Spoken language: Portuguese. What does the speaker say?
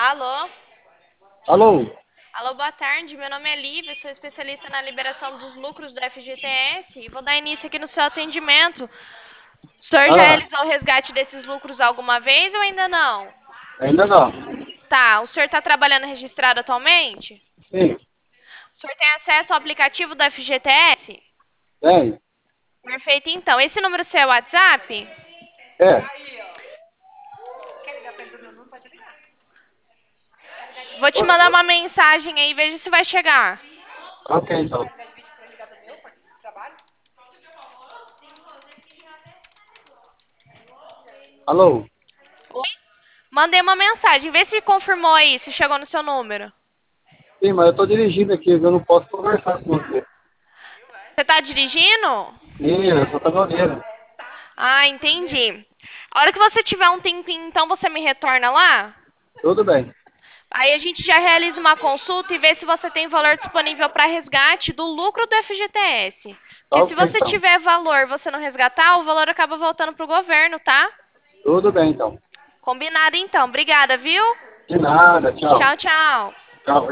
Alô? Alô? Alô, boa tarde. Meu nome é Lívia, sou especialista na liberação dos lucros do FGTS e vou dar início aqui no seu atendimento. O senhor já Ah, realizou o resgate desses lucros alguma vez ou ainda não? ainda não. Tá, o senhor está trabalhando registrado atualmente? Sim, O senhor tem acesso ao aplicativo do FGTS? tem. Perfeito, então. Esse número seu é o WhatsApp? É. Vou te mandar uma mensagem aí, veja se vai chegar. Ok, então. Alô? Mandei uma mensagem, vê se confirmou aí, se chegou no seu número. Sim, mas eu tô dirigindo aqui, eu não posso conversar com você. Você está dirigindo? Sim, eu sou caminhoneiro. Ah, entendi. A hora que você tiver um tempinho, então você me retorna lá. Tudo bem. Aí a gente já realiza uma consulta e vê se você tem valor disponível para resgate do lucro do FGTS. Tá Porque se ok, você então. tiver valor e você não resgatar, o valor acaba voltando para o governo, tá? Tudo bem, então. Combinado então. Obrigada, viu? De nada, tchau. Tchau, tchau. Tchau.